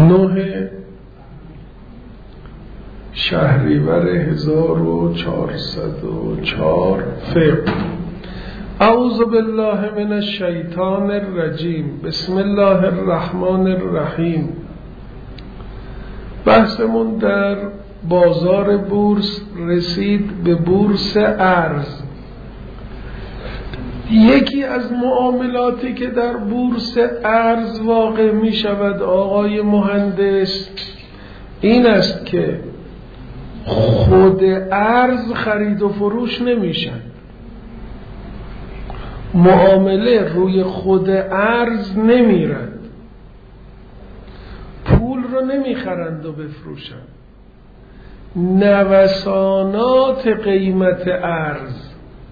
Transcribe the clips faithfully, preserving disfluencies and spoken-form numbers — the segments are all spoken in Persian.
نه شهریور هزار و چهارصد و چهار فقه. اعوذ بالله من الشیطان الرجیم. بسم الله الرحمن الرحیم. بحثمون در بازار بورس رسید به بورس ارز. یکی از معاملاتی که در بورس ارز واقع می شود آقای مهندس این است که خود ارز خرید و فروش نمیشن. معامله روی خود ارز نمیرند، پول رو نمیخرند و بفروشند. نوسانات قیمت ارز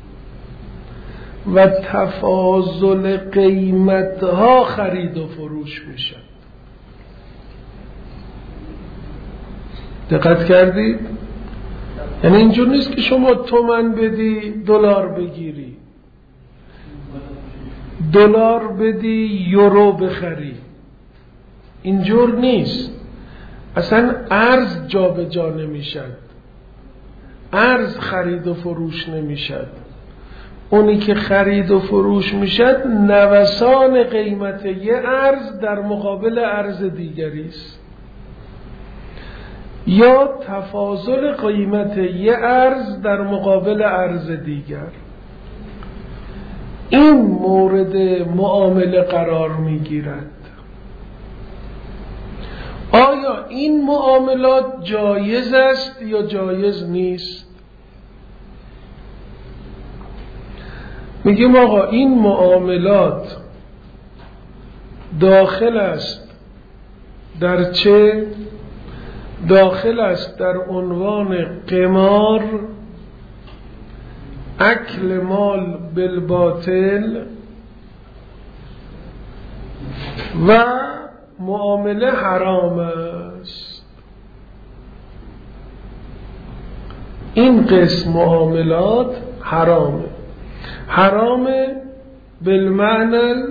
و تفاضل قیمتها خرید و فروش میشن. دقت کردید؟ یعنی اینجور نیست که شما تومن بدی دلار بگیری، دلار بدی یورو بخری. اینجور نیست. اصلا ارز جا به جا نمیشد، ارز خرید و فروش نمیشد. اونی که خرید و فروش میشد نوسان قیمت یه ارز در مقابل ارز دیگری است، یا تفاضل قیمت یه ارز در مقابل ارز دیگر. این مورد معامله قرار میگیرد. آیا این معاملات جایز است یا جایز نیست؟ میگیم آقا این معاملات داخل است در چه؟ داخل است در عنوان قمار، اکل مال بالباطل و معامله حرام است. این قسم معاملات حرامه. حرامه بالمعنی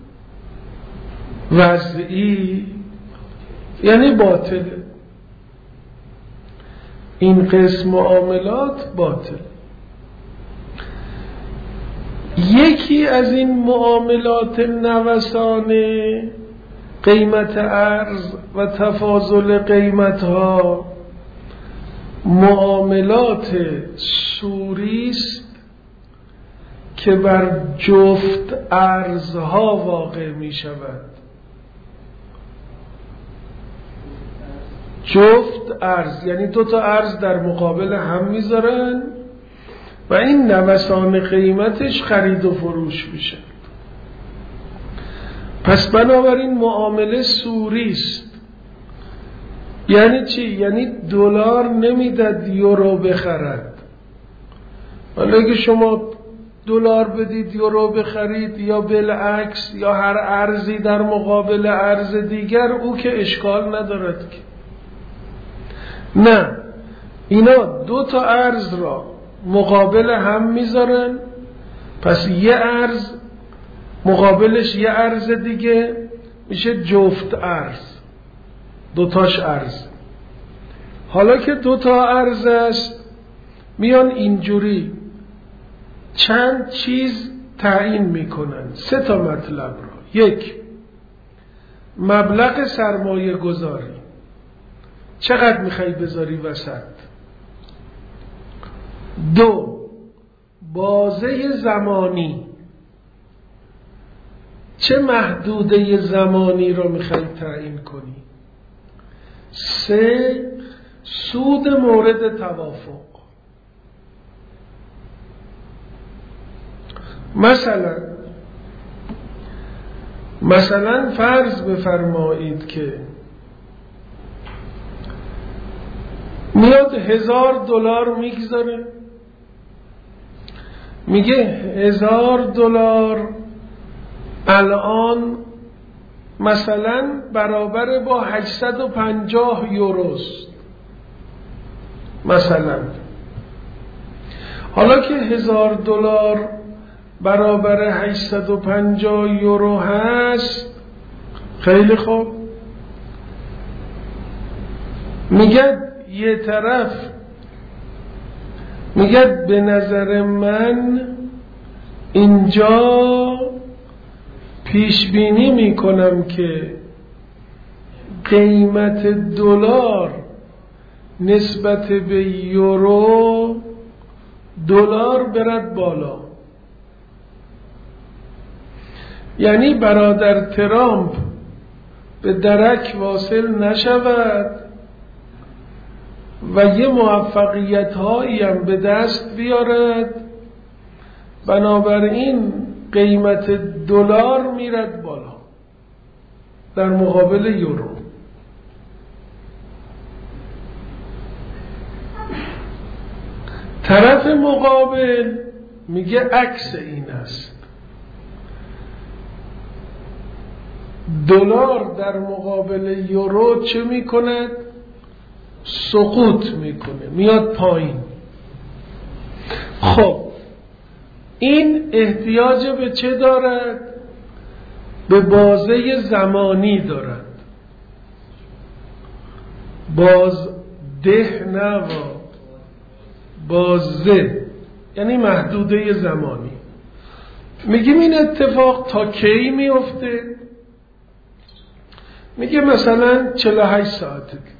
وضعی، یعنی باطله. این قسم معاملات باطل. یکی از این معاملات نوسان قیمت ارز و تفاضل قیمتها معاملات سوری است که بر جفت ارزها واقع می شود. جفت ارز یعنی دو تا ارز در مقابل هم میذارن و این نوسان قیمتش خرید و فروش میشه. پس بنابراین معامله سوری است. یعنی چی؟ یعنی دلار نمیداد یورو بخرد. حالا اگه شما دلار بدید یورو بخرید یا بالعکس یا هر ارزی در مقابل ارز دیگر، او که اشکال ندارد که. نه، اینا دو تا ارز را مقابل هم میذارن، پس یه ارز مقابلش یه ارز دیگه میشه جفت ارز، دوتاش ارز. حالا که دوتا ارز است میان اینجوری چند چیز تعیین میکنن، سه تا مطلب را. یک، مبلغ سرمایه گذاری، چقدر میخوای بذاری وسط. دو، بازه زمانی، چه محدوده زمانی را میخوای تعیین کنی. سه، سود مورد توافق. مثلا مثلا فرض بفرمایید که میاد هزار دلار میگذاره، میگه هزار دلار الان مثلا برابر با هشتصد و پنجاه یوروست مثلا. حالا که هزار دلار برابر هشتصد و پنجاه یورو هست، خیلی خوب، میگه یه طرف میگه به نظر من اینجا پیش بینی میکنم که قیمت دلار نسبت به یورو دلار برد بالا، یعنی برادر ترامپ به درک واصل نشود و یه موفقیت هایی هم به دست بیارد، بنابراین قیمت دلار میرد بالا در مقابل یورو. طرف مقابل میگه عکس این است، دلار در مقابل یورو چه میکند؟ سقوط میکنه، میاد پایین. خب این احتیاج به چه دارد؟ به بازه زمانی دارد، بازده نه بازه، یعنی محدوده زمانی. میگیم این اتفاق تا کی میفته؟ میگه مثلا چهل و هشت ساعت دیگه،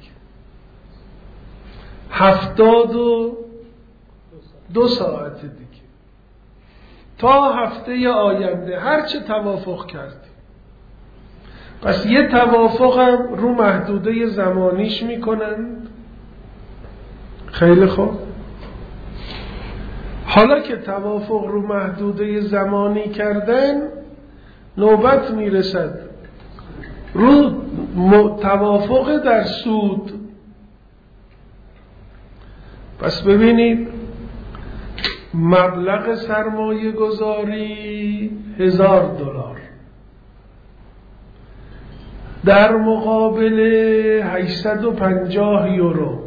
هفتاد و دو ساعت دیگه، تا هفته آینده، هرچه توافق کردیم. پس یه توافق هم رو محدوده زمانیش میکنند. خیلی خوب، حالا که توافق رو محدوده زمانی کردن، نوبت میرسد رو توافق در سود. پس ببینید مبلغ سرمایه گذاری هزار دلار در مقابل هشتصد و پنجاه یورو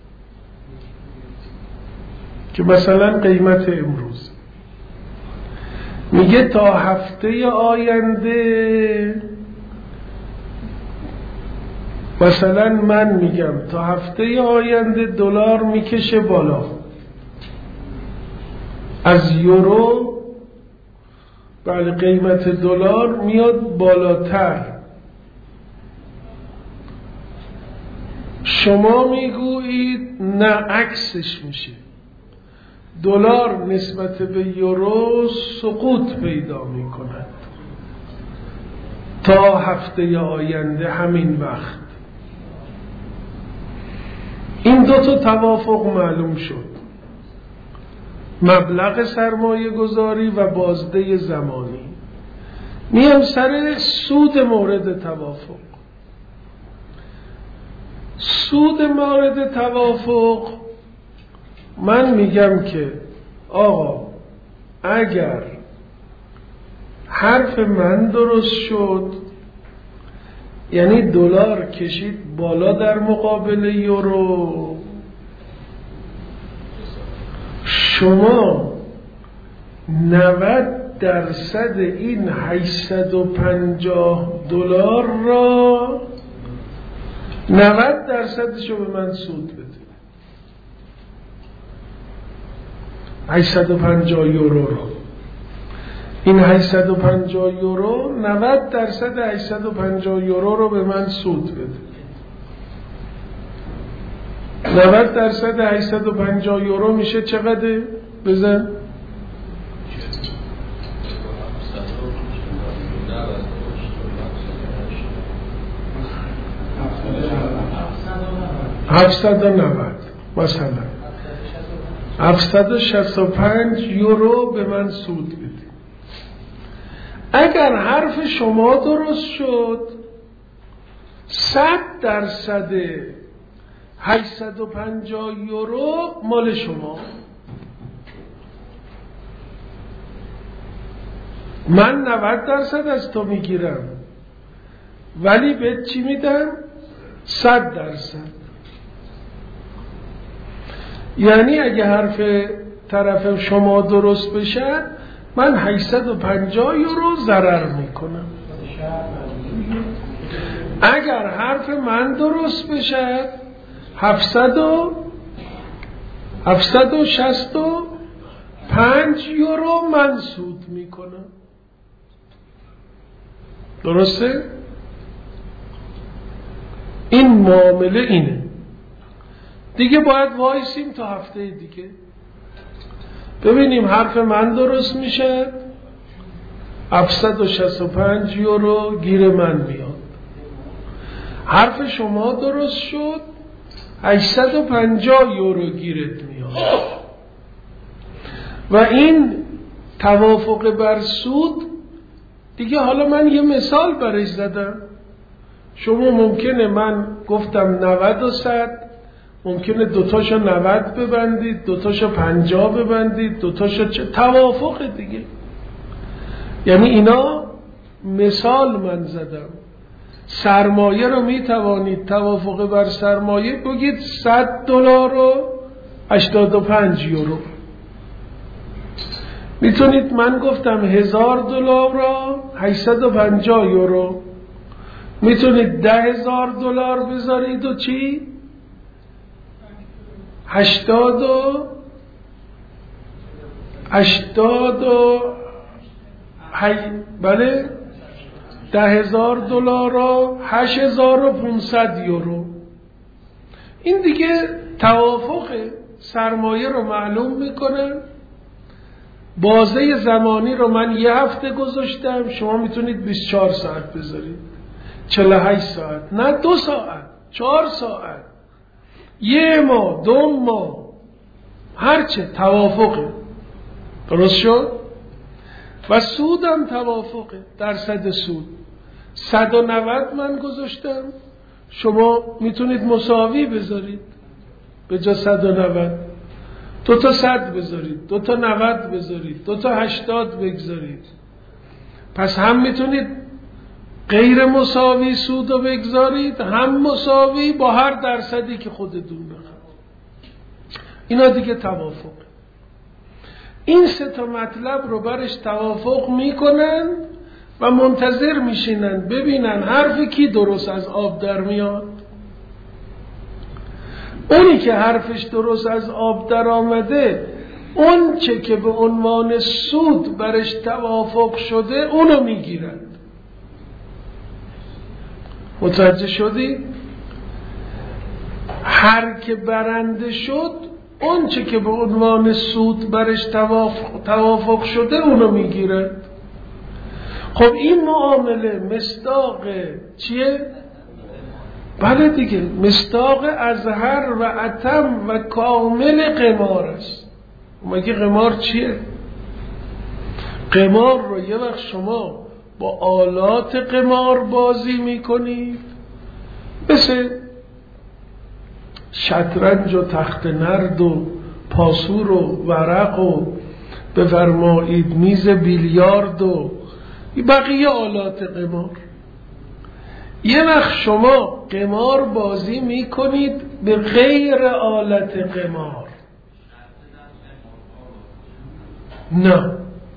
که مثلا قیمت امروز. میگه تا هفته آینده، مثلا من میگم تا هفته آینده دلار میکشه بالا، از یورو، بله قیمت دلار میاد بالاتر. شما میگویید نه، عکسش میشه، دلار نسبت به یورو سقوط پیدا میکند تا هفته آینده همین وقت. این دو تا توافق معلوم شد، مبلغ سرمایه گذاری و بازده زمانی. میام سر سود مورد توافق. سود مورد توافق من میگم که آقا اگر حرف من درست شد، یعنی دلار کشید بالا در مقابل یورو، شما نود درصد این هشتصد و پنجاه دلار را نود درصدشو به من سود بده. هشتصد و پنجاه یورو رو، این هشتصد و پنجاه یورو، نود درصد هشتصد و پنجاه یورو رو به من سود بده. نود درصد هشتصد و پنجاه یورو میشه چقدر؟ بزن. هفتصد و نود مثلا، هفتصد و شصت و پنج یورو به من سود بده. اگر حرف شما درست شد، صد درصد هشتصد و پنجاه یورو مال شما. من نود درصد از تو میگیرم، ولی بهت چی میدم؟ صد درصد. یعنی اگه حرف طرف شما درست بشه، من هشتصد و پنجاه یورو ضرر میکنم. اگر حرف من درست بشه، هفتصد و هفتصد و شصت و پنج یورو من سود میکنم. درسته؟ این معامله اینه دیگه. باید وایسیم تا هفته دیگه ببینیم حرف من درست میشه. هفتصد و شصت و پنج یورو گیر من میاد. حرف شما درست شد، هشتصد و پنجاه یورو گیرت میاد. و این توافق بر سود دیگه. حالا من یه مثال برش زدم. شما ممکنه من گفتم نود و صد، ممکنه دوتاشو نود ببندید، دوتاشو پنجاه ببندید، دوتاشو چه توافق دیگه. یعنی اینا مثال من زدم. سرمایه رو می توانید توافق بر سرمایه بگید صد دلار و هشتاد و پنج یورو. میتونید من گفتم هزار دلار را هشتصد و پنجاه یورو. میتونید ده هزار دلار بذارید و چی؟ هشتاد و هشتاد و هی... بله ده هزار دلار را هشت هزار و پونصد یورو. این دیگه توافق سرمایه رو معلوم میکنه. بازه زمانی رو من یه هفته گذاشتم، شما میتونید بیست و چهار ساعت بذارید، چهل و هشت ساعت، نه دو ساعت، چهار ساعت، یه ماه، دو ماه، هرچه توافقه. درست شد؟ و سودم توافقه. درصد سود صد و نود من گذاشتم، شما میتونید مساوی بذارید به جا صد و نود، دو تا صد بذارید، دو تا نود بذارید، دو تا هشتاد بگذارید. پس هم میتونید غیر مساوی سود رو بگذارید، هم مساوی با هر درصدی که خودتون بخواید. اینا دیگه توافق. این سه تا مطلب رو برش توافق میکنن و منتظر میشینن ببینن حرف کی درست از آب در میاد. اونی که حرفش درست از آب در آمده، اون چه که به عنوان سود برش توافق شده اونو میگیرن. متوجه شدی؟ هر که برنده شد، اون چه که به عنوان سود برش توافق, توافق شده اونو میگیره. خب این معامله مصداق چیه؟ بله دیگه، مصداق اظهر و اتم و کامل قمار است. مگه قمار چیه؟ قمار رو یه وقت شما با آلات قمار بازی میکنید، مثل شطرنج و تخت نرد و پاسور و ورق و بفرمایید میز بیلیارد و بقیه آلات قمار. یه وقت شما قمار بازی میکنید به غیر آلت قمار. نه،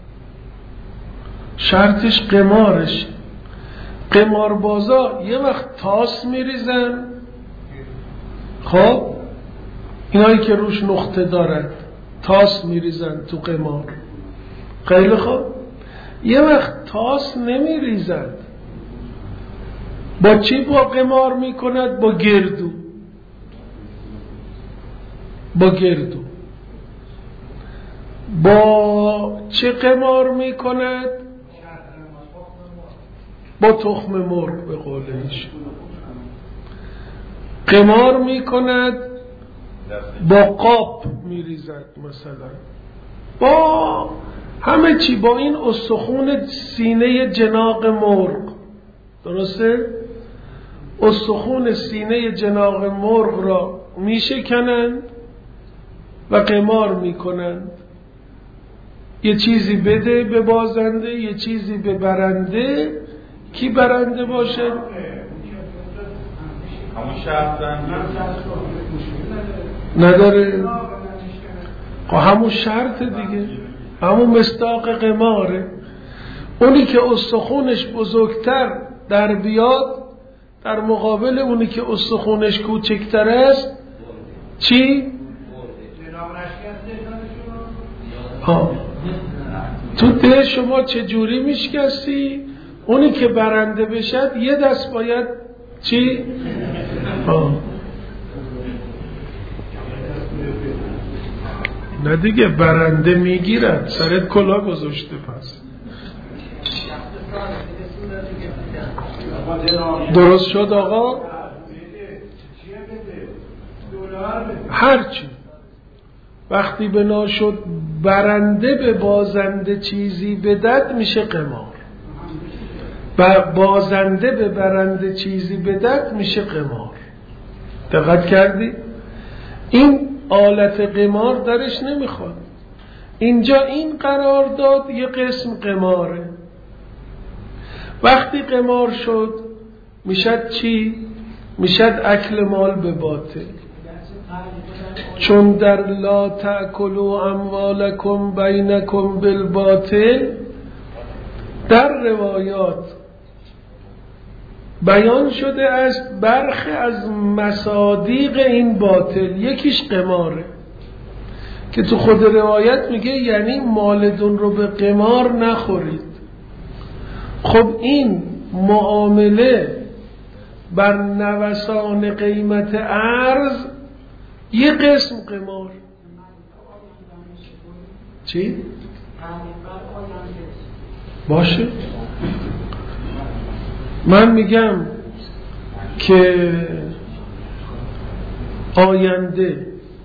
شرطش قمارش. قمار بازا یه وقت تاس میریزن، خب اینایی که روش نقطه دارن تاس میریزن تو قمار. خیلی خوب، یه وقت تاس نمیریزن. با چی با قمار میکند؟ با گردو. با گردو. با چه قمار میکند؟ با تخم مرغ به قولش. قمار میکند با قاب میریزد مثلا، با همه چی، با این استخون سینه جناق مرغ. درسته؟ استخون سینه جناق مرغ را میشکنند و قمار میکنند. یه چیزی بده به بازنده، یه چیزی به برنده. کی برنده باشه؟ همون شرط نداره. همون شرط دیگه، همون مصداق قماره. اونی که استخونش بزرگتر در بیاد در مقابل اونی که استخونش کوچکتر است، چی؟ ها تو ده شما چجوری میشکستی؟ اونی که برنده بشد یه دست باید چی؟ ها نه دیگه، برنده میگیرد، سرت کلا گذاشته. پس درست شد آقا؟ هرچی وقتی بنا شد برنده به بازنده چیزی بدد میشه قمار، و بازنده به برنده چیزی بدد میشه قمار. دقت کردی؟ این آلت قمار درش نمیخواد. اینجا این قرار داد یه قسم قماره. وقتی قمار شد میشد چی؟ میشد اکل مال به باطل. چون در لا تأکلوا اموالکم بینکم بالباطل در روایات بیان شده است برخی از مصادیق این باطل یکیش قماره، که تو خود روایت میگه یعنی مالتون رو به قمار نخورید. خب این معامله بر نوسان قیمت ارز یه قسم قمار. چی؟ باشه، من میگم که آینده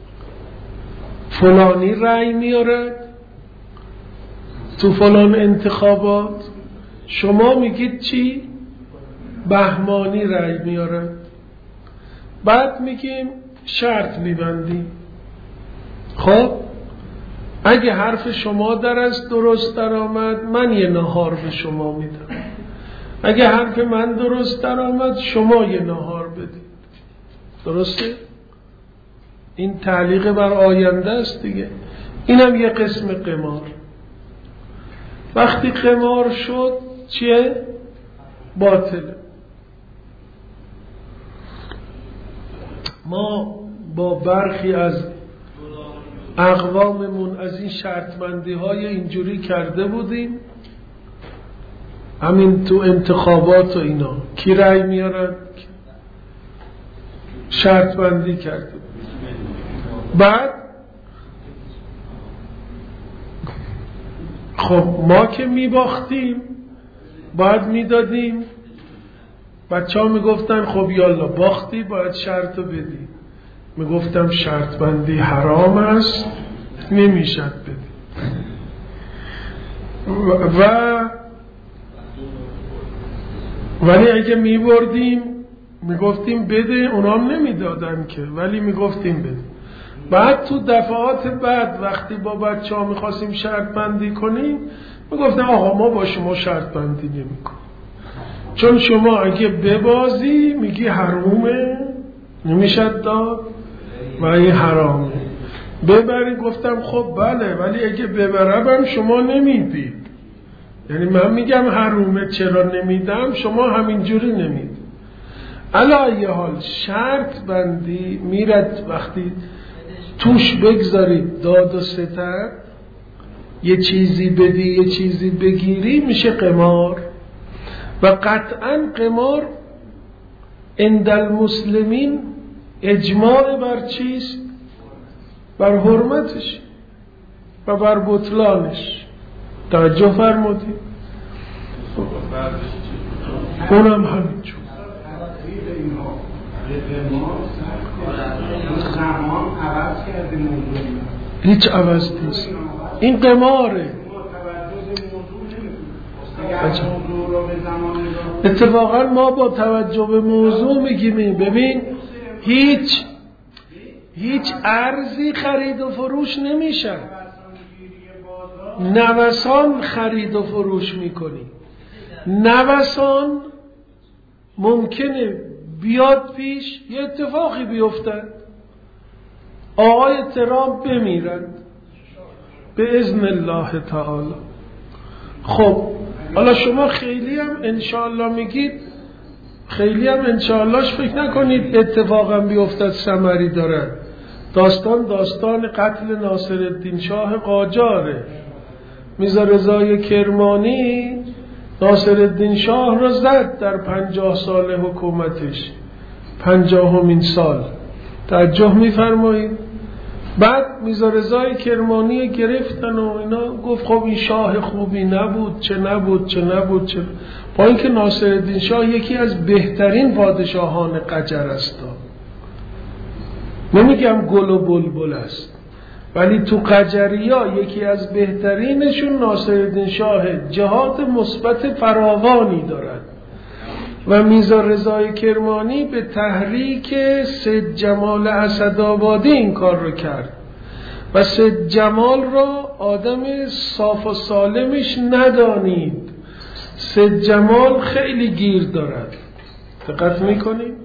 فلانی رأی میاره تو فلان انتخابات، شما میگید چی؟ بهمانی رأی میاره. بعد میگیم شرط میبندیم. خب اگه حرف شما در از درست در آمد من یه نهار به شما میدم، اگه حرف من درست در آمد شما یه نهار بدید. درسته؟ این تعلیق بر آینده است دیگه. اینم یه قسم قمار. وقتی قمار شد چیه؟ باطله. ما با برخی از اقواممون از این شرطبندی های اینجوری کرده بودیم، همین تو انتخابات و اینا کی رأی میارن شرطبندی کرده بود. بعد خب ما که میباختیم باید میدادیم، بچه ها میگفتن خب یالا باختی باید شرطو بدی. میگفتم شرط بندی حرام است نمیشد بدی. و ولی اگه میبردیم میگفتیم بده، اونام نمیدادن که، ولی میگفتیم بده. بعد تو دفعات بعد وقتی با بچه ها میخواستیم شرط بندی کنیم میگفتن آقا ما با شما شرط بندی نمی کنیم، چون شما اگه ببازی میگی حرومه نمیشد داد و این حرامه، ببری. گفتم خب بله، ولی اگه ببرم شما نمیدید. یعنی من میگم حرومه چرا نمیدم، شما همینجوری نمیدید. علی حال شرط بندی میرد وقتی توش بگذارید داد و ستد، یه چیزی بدی یه چیزی بگیری، میشه قمار. و قطعا قمار عند المسلمین اجماع بر چیست؟ بر حرمتش و بر بطلانش. توجه فرمودید؟ اونم همینجور. هیچ عوض نیست، این قماره. اتفاقا ما با توجه به موضوع میگیم ببین هیچ هیچ ارزی خرید و فروش نمیشه، نوسان خرید و فروش میکنی. نوسان ممکنه بیاد پیش یه اتفاقی بیفتد، آقای ترامپ بمیرند به اذن الله تعالی. خب حالا شما خیلی هم انشاءالله میگید، خیلی هم انشاءاللهش فکر نکنید اتفاقا بیفتد ثمری داره. داستان داستان قتل ناصرالدین شاه قاجاره. میرزا رضای کرمانی ناصرالدین شاه را زد در پنجاه سال حکومتش، پنجاهمین سال. توجه میفرمایید؟ بعد میرزا رضای کرمانی گرفتن و اینا، گفت خب این شاه خوبی نبود، چه نبود چه نبود چه، با اینکه ناصرالدین شاه یکی از بهترین پادشاهان قجر است، نمیگم گل و بلبل است، ولی تو قجریا یکی از بهترینشون ناصرالدین شاه، جهات مثبت فراوانی دارد. و میرزا رضای کرمانی به تحریک سید جمال اسدآبادی این کار رو کرد و سید جمال را آدم صاف و سالمش ندانید. سید جمال خیلی گیر دارد، دقت میکنید؟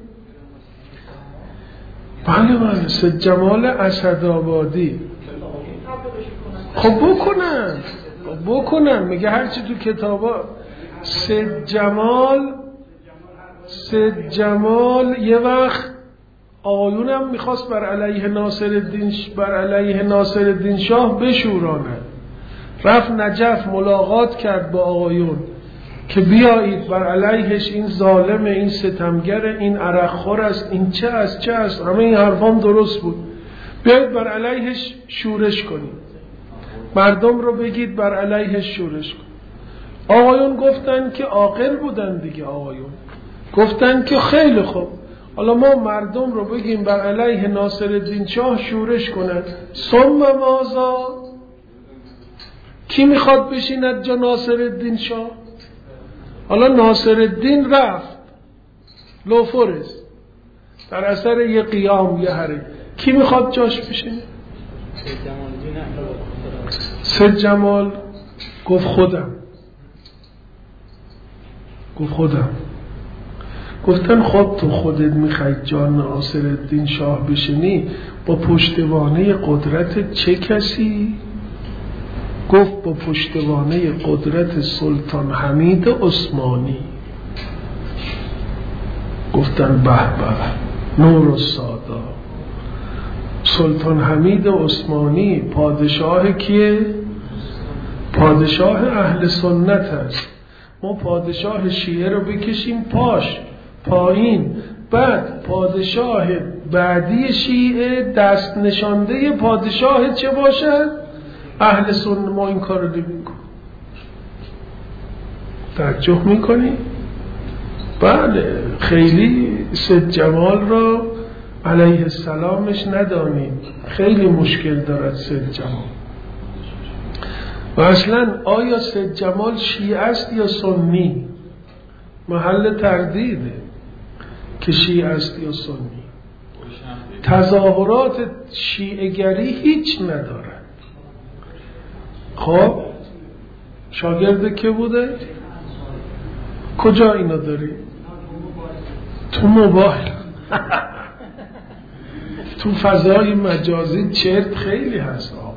بله بله، سید جمال اسدآبادی. خب بکنن بکنن میگه هرچی تو کتابا. سید جمال سید جمال یه وقت آقایونم میخواست بر علیه ناصرالدین بر علیه ناصرالدین شاه بشورانه، رفت نجف ملاقات کرد با آقایون که بیایید بر علیهش، این ظالم، این ستمگر، این عرقخور است، این چه است چه است، همه این حرفام درست بود، بیایید بر علیهش شورش کنید، مردم رو بگید بر علیهش شورش کنید. آقایون گفتن که عاقل بودن دیگه، آقایون گفتن که خیلی خوب، حالا ما مردم رو بگیم بر علیه ناصرالدین شاه شورش کنند، ثم ماذا؟ کی میخواد بشیند جا ناصرالدین شاه؟ حالا ناصرالدین رفت لوفرز در اثر یه قیام یه حرکت، کی میخواد جاش بشینه؟ سید جمال گفت خودم گفت خودم گفتن خب تو خودت میخوای جان ناصرالدین شاه بشینی، با پشتوانه قدرت چه کسی؟ گفت با پشتوانه قدرت سلطان حمید عثمانی. گفتن به به، نور الساده. سلطان حمید عثمانی پادشاه کیه؟ پادشاه اهل سنت است. ما پادشاه شیعه رو بکشیم پاش پایین، بعد پادشاه بعدی شیعه دست نشانده پادشاه چه باشد؟ اهل سنت. ما این کار رو نمی‌کنیم. توجه میکنی؟ بله، خیلی سید جمال را علیه السلامش ندانید، خیلی مشکل دارد سید جمال. و اصلا آیا سید جمال شیعه است یا سنی؟ محل تردیده که شیعه است یا سنی. تظاهرات شیعه گری هیچ ندارد. خب شاگرد که بوده؟ کجا اینا داری؟ تو موبایل تو فضای مجازی چرت خیلی هست آقا.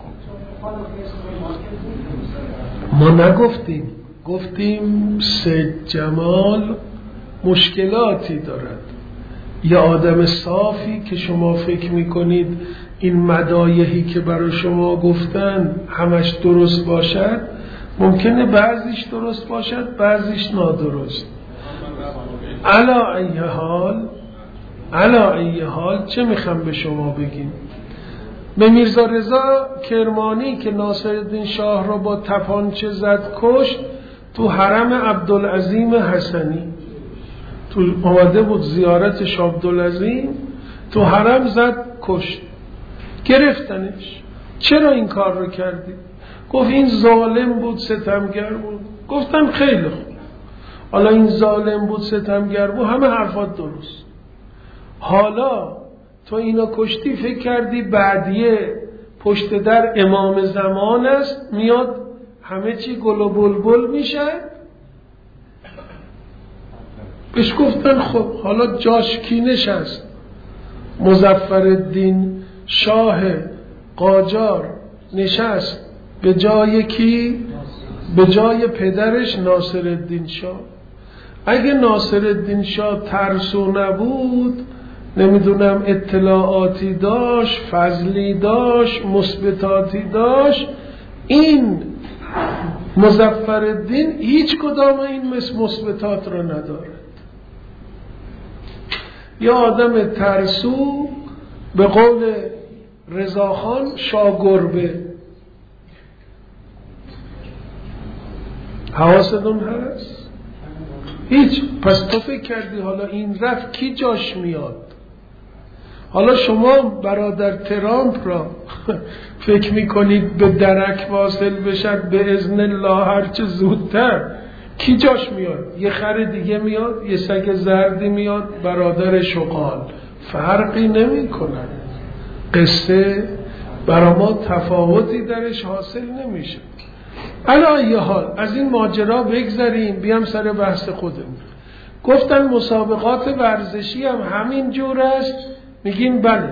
ما نگفتیم، گفتیم سید جمال مشکلاتی دارد. یه آدم صافی که شما فکر میکنید این مدایحی که برای شما گفتن همش درست باشد، ممکنه بعضیش درست باشد بعضیش نادرست. علا ای حال علا ای حال چه میخوام به شما بگیم؟ به میرزا رضا کرمانی که ناصرالدین شاه را با تپانچه زد کشت، تو حرم عبدالعظیم حسنی تو آمده بود زیارتش عبدالعظیم، تو حرم زد کشت، گرفتنش. چرا این کار رو کردی؟ گفت این ظالم بود ستمگر بود. گفتن خیلی خوب، حالا این ظالم بود ستمگر بود، همه حرفات درست، حالا تو اینا کشتی فکر کردی بعدیه پشت در امام زمان است میاد همه چی گل و بلبل میشه؟ بهش گفتن خب حالا جاش کی نشست؟ مظفرالدین شاه قاجار نشست به جای کی؟ به جای پدرش ناصرالدین شاه. اگه ناصرالدین شاه ترسو نبود نمیدونم اطلاعاتی داشت، فضلی داشت، مثبتاتی داشت. این مظفرالدین هیچ کدام این مثبتات را ندارد. یا آدم ترسو، به قول رضاخان شاگربه. حواستون هست؟ هیچ. پس تو فکر کردی حالا این رفت کی جاش میاد؟ حالا شما برادر ترامپ را فکر میکنید به درک واصل بشد به اذن الله هرچه زودتر، کی جاش میاد؟ یه خر دیگه میاد، یه سگ زردی میاد، برادر شغال، فرقی نمی کنن. قصه برای ما تفاوتی درش حاصل نمیشه. علی ای حال از این ماجرا بگذریم، بیام سر بحث خودمون. گفتن مسابقات ورزشی هم همین جور است. میگیم بله.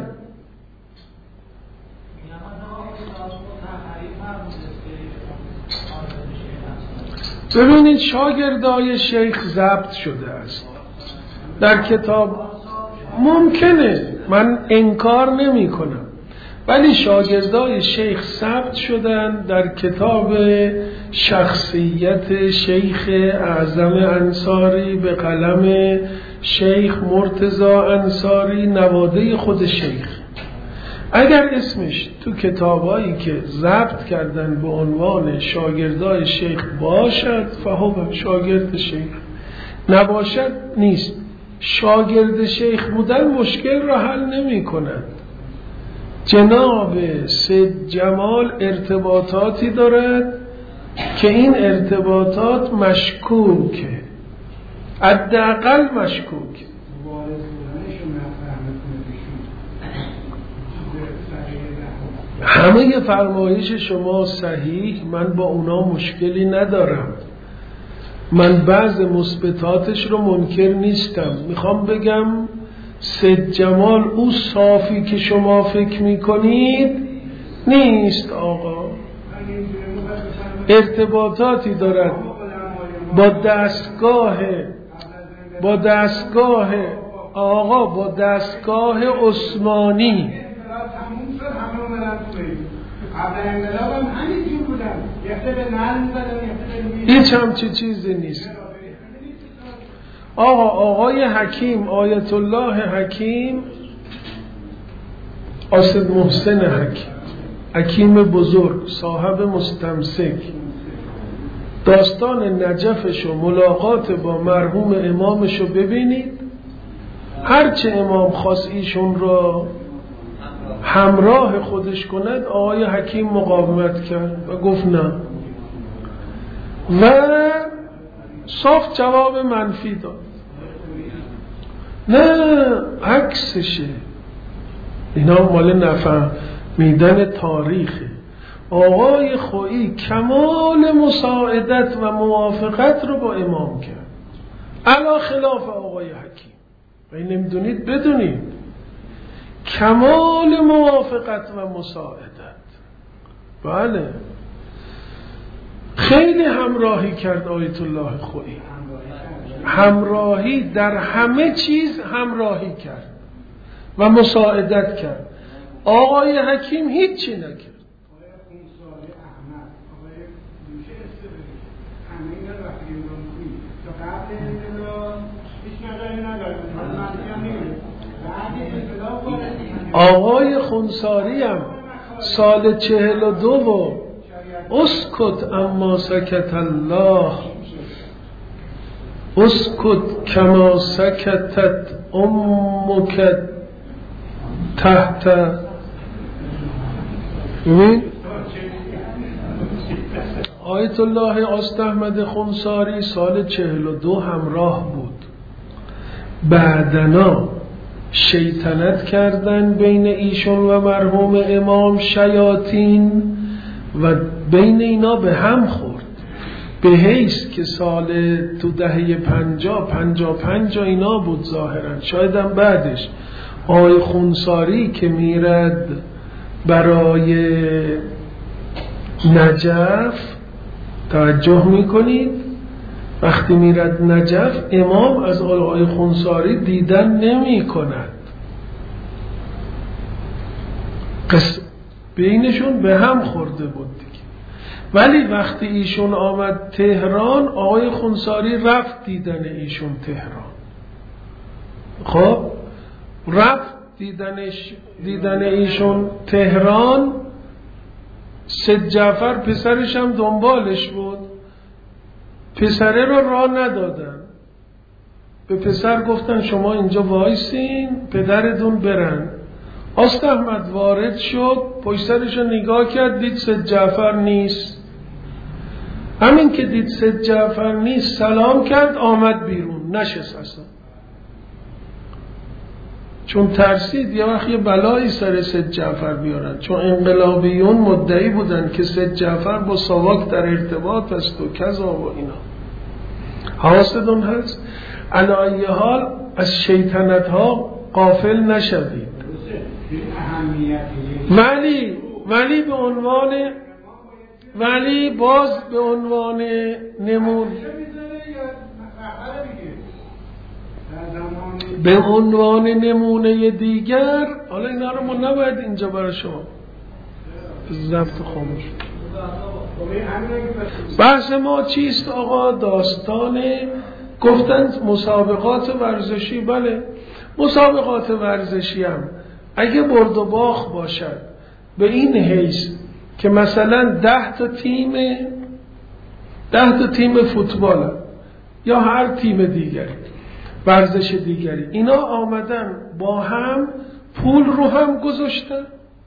ببینید شاگردای شیخ ضبط شده است در کتاب. ممکنه، من انکار نمی کنم، ولی شاگردای شیخ ثبت شدن در کتاب شخصیت شیخ اعظم انصاری به قلم شیخ مرتضی انصاری، نواده خود شیخ. اگر اسمش تو کتابایی که ضبط کردن به عنوان شاگردای شیخ باشد فهو شاگرد شیخ، نباشد نیست. شاگرد شیخ بودن مشکل را حل نمی کند. جناب سید جمال ارتباطاتی دارد که این ارتباطات مشکوکه، حداقل مشکوک. همه فرمایش شما صحیح، من با اونا مشکلی ندارم، من بعض مثبتاتش رو منکر نیستم. میخوام بگم سید جمال او صافی که شما فکر میکنید نیست آقا. ارتباطاتی دارد با دستگاه با دستگاه آقا با دستگاه عثمانی. هیچ همچی چیزی نیست آقا. آقای حکیم، آیت الله حکیم، آسد محسن حکیم، حکیم بزرگ، صاحب مستمسک، داستان نجفش و ملاقات با مرحوم امامشو ببینید. هرچه امام خواست ایشون را همراه خودش کند، آقای حکیم مقاومت کرد و گفت نه، و صاف جواب منفی داد. نه عکسشه. اینا مال نفهمیدن تاریخه. آقای خویی کمال مساعدت و موافقت رو با امام کرد، علا خلاف آقای حکیم. و این نمیدونید بدونید، کمال موافقت و مساعدت. بله خیلی همراهی کرد آیت الله خویی، همراهی در همه چیز همراهی کرد و مساعدت کرد. آقای حکیم هیچی نکرد. آقای خونساری هم سال چهل و دو و اسکت اما سکت الله، اسکت کما سکتت امک تحت. ببین آیت الله آست احمد خونساری سال چهل و دو همراه بود. بعدنا شیطنت کردن بین ایشون و مرحوم امام شیاطین و بین اینا به هم خورد، به حیث که سال تو دهه پنجا پنجا پنجا اینا بود ظاهرا، شاید هم بعدش. آقای خونساری که میرد برای نجف، توجه میکنید وقتی میرد نجف امام از آقای خونساری دیدن نمی کند. قصه بینشون به هم خورده بود دیگه. ولی وقتی ایشون آمد تهران، آقای خونساری رفت دیدن ایشون تهران. خب رفت دیدنش دیدن ایشون تهران. سید جعفر پسرش هم دنبالش بود. پسره رو راه ندادن، به پسر گفتن شما اینجا وایسین پدرتون برن. آست احمد وارد شد، پشت سرش رو نگاه کرد، دید سید جعفر نیست. همین که دید سید جعفر نیست سلام کرد، آمد بیرون، نشست اصلا، چون ترسید یه وقت یه بلایی سر سید جعفر بیارن، چون انقلابیون مدعی بودن که سید جعفر با ساواک در ارتباط است و کذا و اینا. حواستون هست؟ علی ای حال از شیطنت ها غافل نشوید. ولی ولی به عنوان ولی باز به عنوان نمون به عنوان نمونه دیگر، حالا اینا رو ما نباید اینجا برای شما ضبط خاموش. بحث ما چیست آقا؟ داستان گفتن مسابقات ورزشی. بله، مسابقات ورزشی هم اگه برد و باخت باشد به این حیث که مثلا ده تا تیم ده تا تیم فوتبال یا هر تیم دیگری ورزش دیگری، اینا آمدن با هم پول رو هم گذاشتن،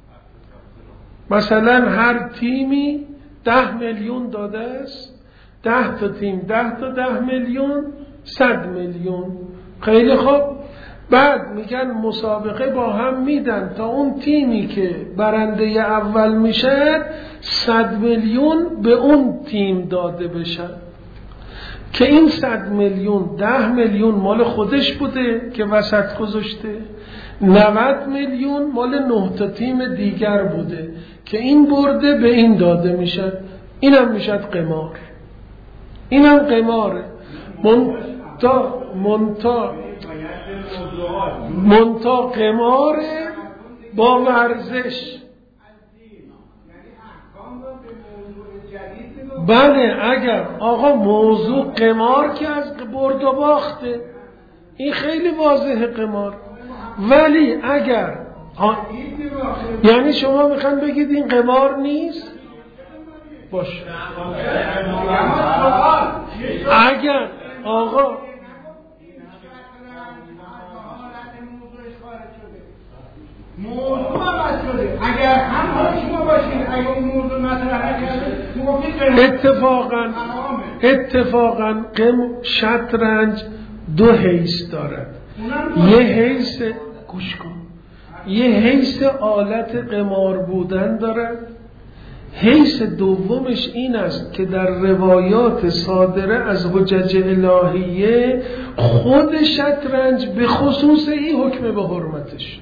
مثلا هر تیمی ده میلیون داده است، ده تا تیم ده تا ده میلیون، صد میلیون. خیلی خوب، بعد میگن مسابقه با هم میدن تا اون تیمی که برنده اول میشه صد میلیون به اون تیم داده بشه، که این صد میلیون ده میلیون مال خودش بوده که وسط گذاشته، نود میلیون مال نه تا تیم دیگر بوده که این برده به این داده میشه. اینم میشه قمار، اینم قماره. منتا منتا منتا قماره با ورزش. بله، اگر آقا موضوع قمار که از برد و باخته، این خیلی واضحه قمار. ولی اگر آ... یعنی شما میخوان بگید این قمار نیست؟ باشه. اگر آقا موضوع عوض شده، اگر هم شما باشین اگر اون موضوع مطرح نکرده، اتفاقا اتفاقا قم شطرنج دو حیث دارد. یه حیث گوش کن یه حیث آلت قمار بودن دارد. حیث دومش این است که در روایات صادره از حجج الهیه خود شطرنج به خصوص این حکم به حرمتش.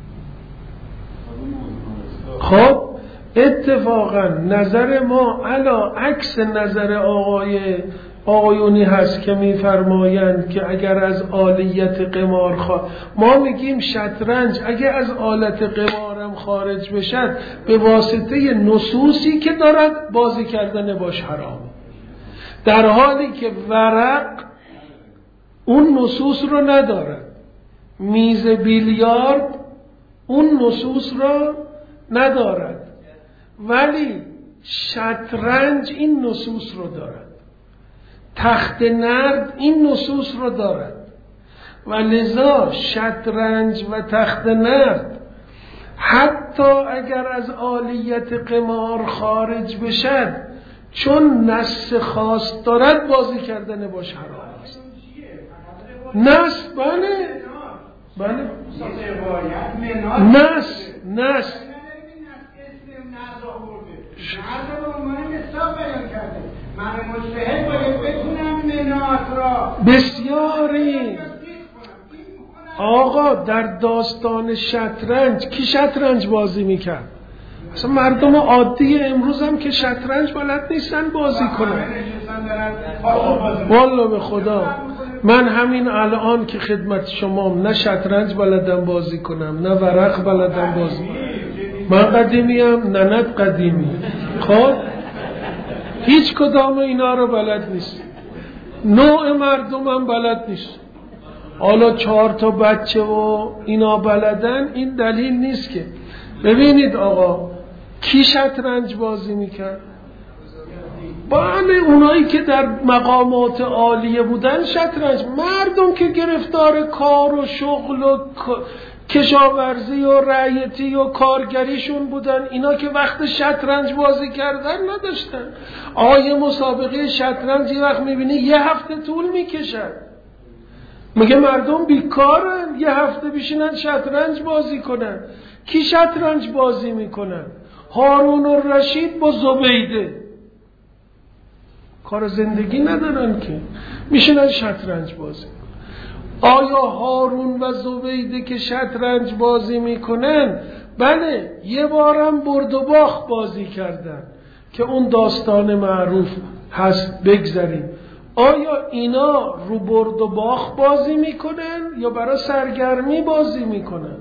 خب اتفاقا نظر ما علا عکس نظر آقای آقایونی هست که میفرمایند که اگر از آلیت قمار خواهد، ما میگیم شطرنج اگر از آلت قمارم خارج بشد به واسطه نصوصی که دارد بازی کردن باش حرام، در حالی که ورق اون نصوص رو ندارد. میز بیلیارد اون نصوص رو ندارد، ولی شطرنج این نصوص رو دارد. تخت نرد این نصوص رو دارد و لذا شطرنج و تخت نرد حتی اگر از آلیت قمار خارج بشد چون نص خاص دارد بازی کردن باش حرام است. نص بله بله نص نص بسیاری. آقا در داستان شطرنج کی شطرنج بازی میکرد؟ اصلا مردم عادی امروز هم که شطرنج بلد نیستن بازی کنن. والله به خدا من همین الان که خدمت شما نه شطرنج بلدم بازی کنم نه ورق بلدم بازی کنم. من قدیمیم، ننت قدیمی. خب هیچ کدام اینا رو بلد نیست. نوع مردم هم بلد نیست. حالا چهار تا بچه و اینا بلدن، این دلیل نیست که. ببینید آقا کی شطرنج بازی میکرد؟ بله اونایی که در مقامات عالیه بودن شطرنج. مردم که گرفتار کار و شغل و کشاورزی و رعیتی و کارگریشون بودن، اینا که وقت شطرنج بازی کردن نداشتن. آیه مسابقه شطرنج یه وقت میبینی یه هفته طول میکشن. میگه مردم بیکارن، یه هفته بشینن شطرنج بازی کنن. کی شطرنج بازی میکنن؟ هارون الرشید با زبیده. کار زندگی ندارن که میشینن شطرنج بازی. آیا هارون و زبیده که شطرنج بازی میکنن، بله یه بارم برد و باخت بازی کردن که اون داستان معروف هست، بگذاریم. آیا اینا رو برد و باخت بازی میکنن یا برای سرگرمی بازی میکنن؟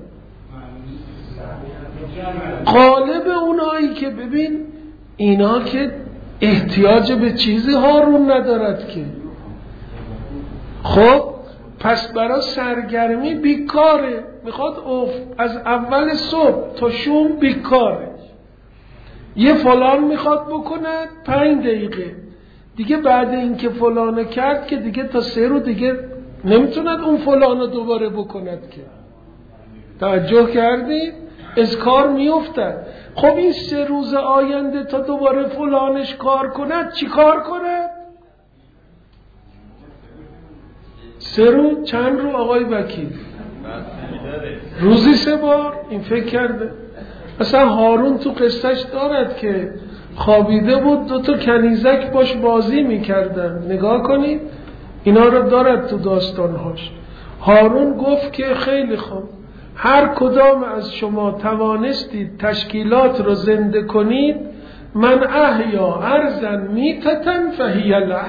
غالب اونایی که ببین اینا که احتیاج به چیزی هارون ندارد که. خب پس برای سرگرمی بیکاره، میخواد از اول صبح تا شوم بیکاره. یه فلان میخواد بکند پنج دقیقه دیگه، بعد اینکه فلانه کرد که دیگه تا سه رو دیگه نمیتوند اون فلانه دوباره بکند که. توجه کردید؟ از کار میافتد. خب این سه روز آینده تا دوباره فلانش کار کند چی کار کند؟ سه رو چند رو آقای وکیل؟ روزی سه بار. این فکر کرده مثلا هارون تو قصهش دارد که خوابیده بود، دو تا کنیزک باش بازی میکردن. نگاه کنید اینا رو دارد تو داستانهاش. هارون گفت که خیلی خوب، هر کدام از شما توانستید تشکیلات رو زنده کنید، من احیا ارضا میتتن فهی له.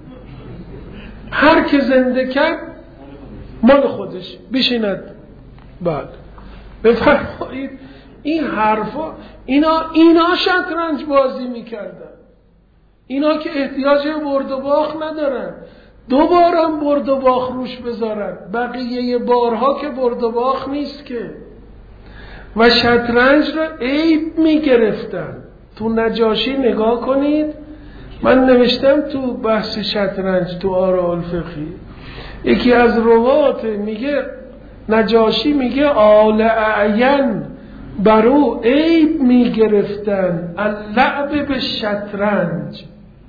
هر که زنده کرد مال خودش بشیند. بعد بفرمایید این حرفا، اینا اینا شطرنج بازی میکردن. اینا که احتیاج برد و باخت ندارن، دو بارم برد و باخت روش بذارن. بقیه بارها که برد و باخت نیست که. و شطرنج را عیب میگرفتن. تو نجاشی نگاه کنید، من نوشتم تو بحث شطرنج تو آراء الفقهی، یکی از روات میگه نجاشی میگه آل اعین برو عیب میگرفتن اللعب به شطرنج.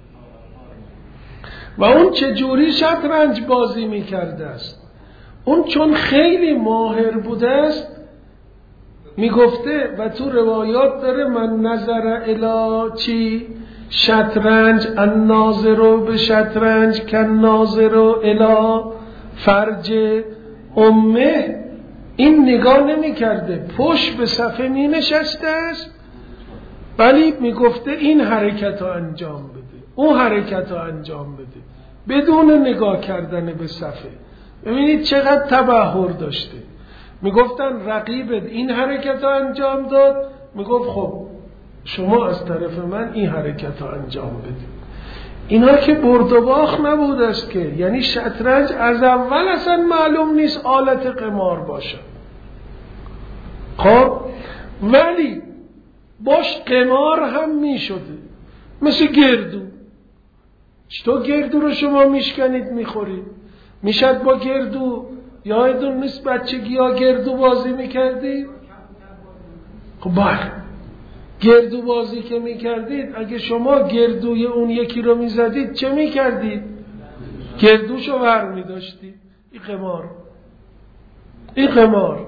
و اون چجوری شطرنج بازی میکرده است؟ اون چون خیلی ماهر بوده است میگفته، و تو روایات داره من نظر الی چی شطرنج الناظر به شطرنج کن ناظر الی فرج امه. این نگاه نمی کرده، پشت به صفحه می نشسته است، ولی می گفته این حرکت ها انجام بده، اون حرکت ها انجام بده، بدون نگاه کردن به صفحه. ببینید چقدر تبحر داشته. می گفتن رقیبت این حرکت ها انجام داد، می گفت خب شما از طرف من این حرکت ها انجام بده. اینا که برد و باخت نبود است که، یعنی شطرنج از اول اصلا معلوم نیست آلت قمار باشه. خب ولی باش قمار هم می شده، مثل گردو. چطور گردو رو شما میشکنید میخورید؟ میشد با گردو، یادتون نیست بچگی ها گردو بازی میکردید؟ خب بله، گردو بازی که میکردید، اگه شما گردوی اون یکی رو میزدید چه میکردید؟ گردوشو ور میداشتید. این قمار، این قمار.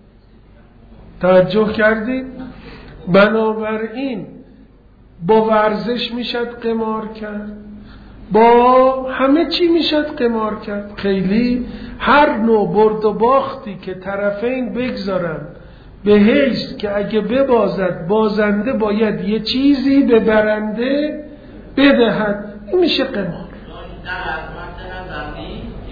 توجه کردید؟ بنابراین با ورزش میشد قمار کرد، با همه چی میشد قمار کرد. خیلی هر نوع برد و باختی که طرفین بگذارن به حیث که اگه ببازد بازنده باید یه چیزی به برنده بدهد، این میشه قمار.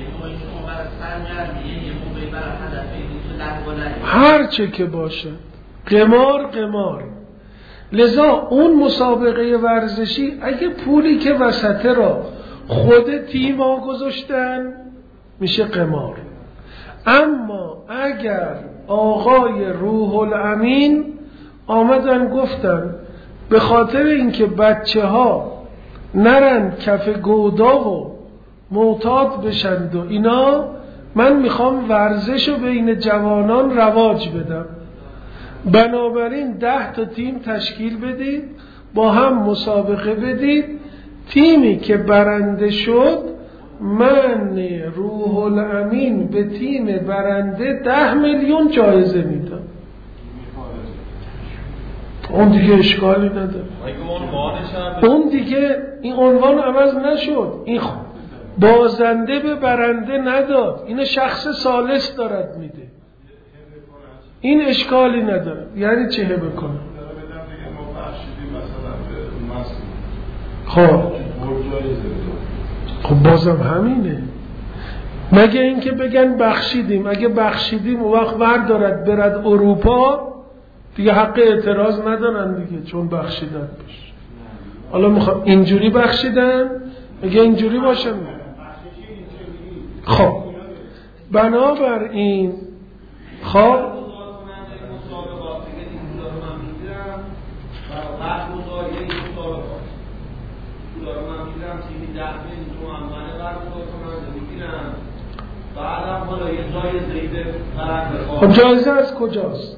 هر چه که باشد، قمار قمار. لذا اون مسابقه ورزشی اگه پولی که وسطه را خود تیم‌ها گذاشتن میشه قمار. اما اگر آقای روح الامین آمدن گفتن به خاطر اینکه بچه ها نرن کف گودا و معتاد بشند و اینا، من میخوام ورزش رو بین جوانان رواج بدم، بنابراین ده تا تیم تشکیل بدید، با هم مسابقه بدید، تیمی که برنده شد من روح الامین به تیم برنده ده میلیون جایزه میدم. اون دیگه اشکالی نداره. اون دیگه این عنوان عوض نشد، این بازنده به برنده نداد، این شخص ثالث دارد میده، این اشکالی نداره. یعنی چه هبه کنم؟ خب خب بازم همینه. مگه اینکه بگن بخشیدیم، اگه بخشیدیم اون وقت بردارد برد اروپا دیگه حق اعتراض ندارن دیگه، چون بخشیدن بشه. حالا میخوام اینجوری بخشیدن، اگه اینجوری باشن. خب بنابراین خب خب جایزه از کجاست؟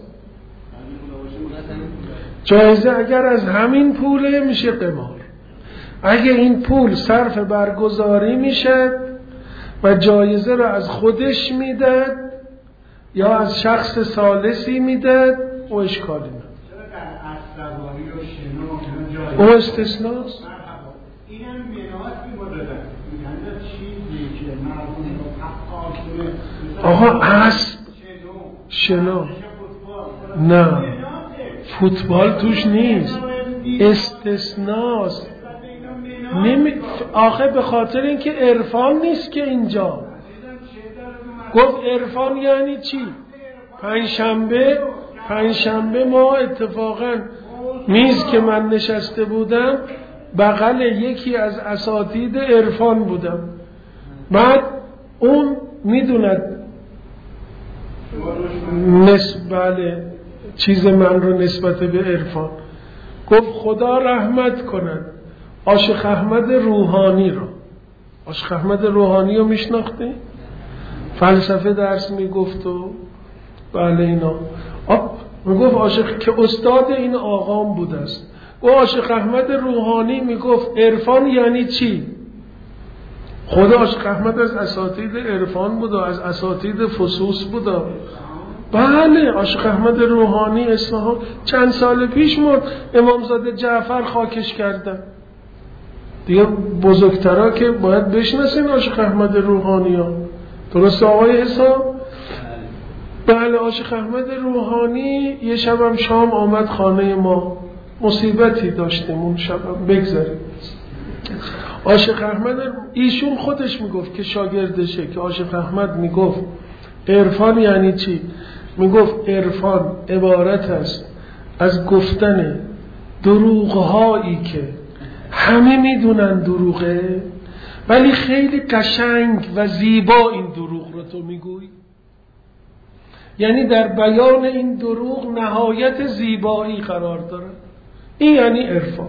جایزه اگر از همین پوله میشه قمار. اگه این پول صرف برگزاری میشه و جایزه رو از خودش میداد یا از شخص ثالثی میداد، او اشکالی نداره. او استثناست. این هم مناعت میبودن یعنی چیزی که مردم حقا آقا اسب شنا نه، فوتبال توش نیست، استثناست. نمی... آخه به خاطر اینکه عرفان نیست که اینجا گفت عرفان یعنی چی؟ پنجشنبه پنجشنبه ما اتفاقا میز که من نشسته بودم بغل یکی از اساتید عرفان بودم، بعد اون میدوند نسبت چیز من رو نسبت به عرفان، گفت خدا رحمت کند عاشق احمد روحانی رو. عاشق احمد روحانی رو میشناختی؟ فلسفه درس میگفت و بله اینا. آب میگفت عاشق که استاد این آقام بود است. و عاشق احمد روحانی میگفت عرفان یعنی چی؟ خدا عاشق احمد از اساتید عرفان بود و از اساتید فسوس بود. بله عاشق احمد روحانی اصفهان چند سال پیش مرد، امامزاده جعفر خاکش کردن دیگه. بزرگترها که باید بشناسین عاشق احمد روحانی ها. درسته آقای حساب؟ بله عاشق احمد روحانی یه شبم شام آمد خانه ما، مصیبتی داشتیم اون شبم، بگذاریم. عاشق احمد ایشون خودش میگفت که شاگردشه که عاشق احمد میگفت عرفان یعنی چی؟ میگفت عرفان عبارت است از گفتن دروغهایی که همه میدونن دروغه ولی خیلی قشنگ و زیبا این دروغ رو تو میگویی. یعنی در بیان این دروغ نهایت زیبایی قرار داره. این یعنی عرفان.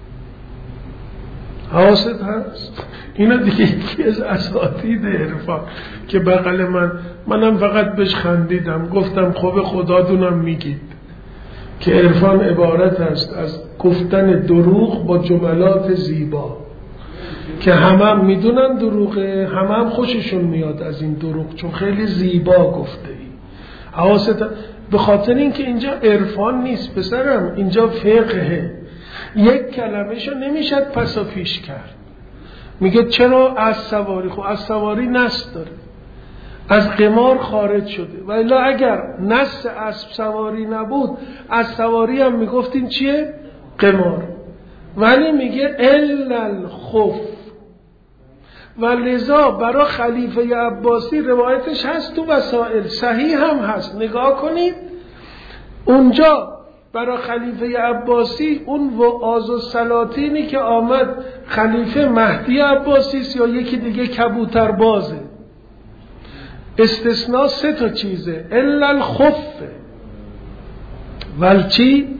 حواست هست؟ اینا دیگه یکی از اساتید عرفان که بغل من، منم فقط بهش خندیدم، گفتم خب خدا دونم میگید که عرفان عبارت است از گفتن دروغ با جملات زیبا که همه هم میدونن دروغه، همه هم خوششون میاد از این دروغ چون خیلی زیبا گفته ای. حواست به خاطر اینکه اینجا عرفان نیست پسرم، اینجا فقهه. یک کلمه شو نمیشد پسا پیش کرد. میگه چرا از سواری؟ خب از سواری نص داره، از قمار خارج شده. و الا اگر نص اسب سواری نبود از سواری هم میگفتیم چیه؟ قمار. ولی میگه الا الخف. و لذا برای خلیفه عباسی روایتش هست تو وسائل، صحیح هم هست، نگاه کنید. اونجا برای خلیفه عباسی اون وعاظ و سلاطینی که آمد خلیفه مهدی عباسی است یا یکی دیگه کبوتر بازه. استثناء سه تا چیزه، الا الخفه ولچی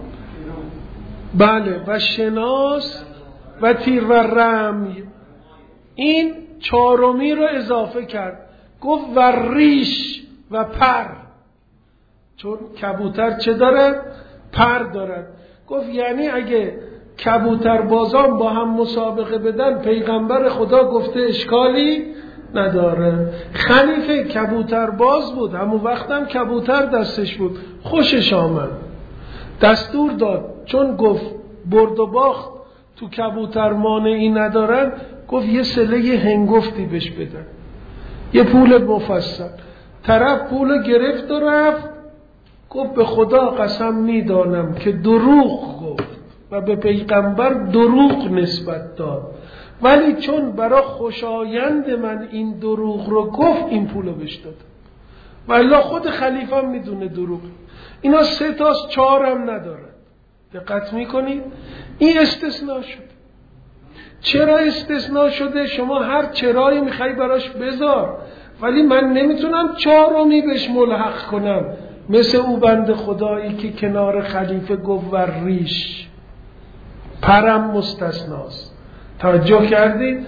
بله و شناس و تیر و رمی. این چهارمی رو اضافه کرد، گفت و ریش و پر، چون کبوتر چه دارد؟ پر دارد. گفت یعنی اگه کبوتر بازان با هم مسابقه بدن پیغمبر خدا گفته اشکالی نداره. خلیفه کبوتر باز بود، همون وقت هم کبوتر دستش بود، خوشش آمد، دستور داد، چون گفت برد و باخت تو کبوتر مانعی ندارن، گفت یه سله هنگفتی بهش بدن، یه پول مفصل. طرف پول گرفت و رفت، گفت به خدا قسم میدانم که دروغ گفت و به پیغمبر دروغ نسبت داد، ولی چون برای خوشایند من این دروغ رو گفت این پولو بهش داد. والله خود خلیفه هم میدونه دروغ. اینا سه تاست، چهار هم نداره. دقت میکنید؟ این استثناء شد. چرا استثناء شده؟ شما هر چرایی میخوای براش بذار، ولی من نمیتونم چهارمی بهش ملحق کنم، مثل او بند خدایی که کنار خلیفه گفت و ریش، پرم مستثناست. توجه کردید؟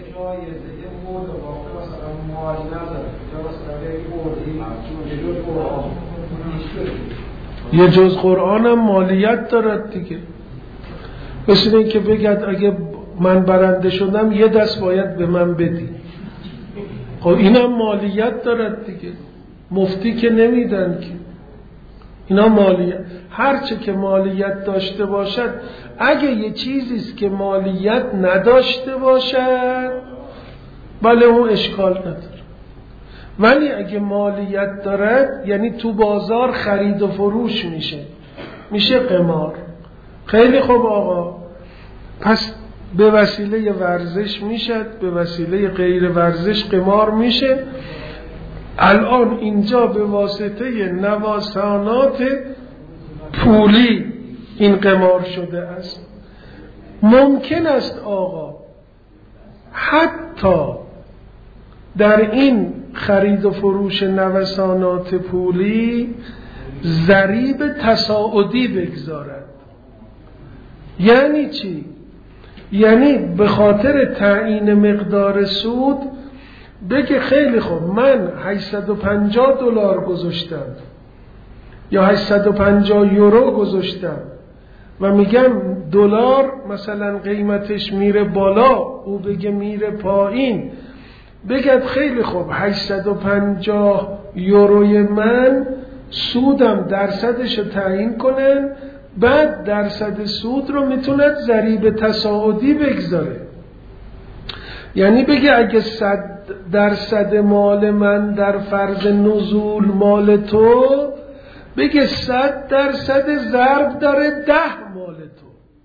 یه جز قرآن هم مالیت دارد دیگه. مثل این که بگد اگه من برنده شدم یه دست باید به من بدی. خب اینم مالیت دارد دیگه. مفتی که نمیدن که، اینا مالیت. هرچه که مالیت داشته باشد، اگه یه چیزیست که مالیت نداشته باشد بله اون اشکال نداره، ولی اگه مالیت دارد یعنی تو بازار خرید و فروش میشه، میشه قمار. خیلی خوب آقا، پس به وسیله ورزش میشد، به وسیله غیر ورزش قمار میشه. الان اینجا به واسطه نوسانات پولی این قمار شده است. ممکن است آقا حتی در این خرید و فروش نوسانات پولی ضریب تصاعدی بگذارد. یعنی چی؟ یعنی به خاطر تعیین مقدار سود بگه خیلی خوب من هشتصد و پنجاه دلار گذاشتم یا هشتصد و پنجاه یورو گذاشتم و میگم دلار مثلا قیمتش میره بالا، او بگه میره پایین، بگه خیلی خوب هشتصد و پنجاه یوروی من سودم درصدش رو تعیین کنن، بعد درصد سود رو میتوند ضریب تصاعدی بگذاره. یعنی بگه اگه صد درصد مال من در فرض نزول مال تو، بگه صد درصد ضرب داره ده مال تو،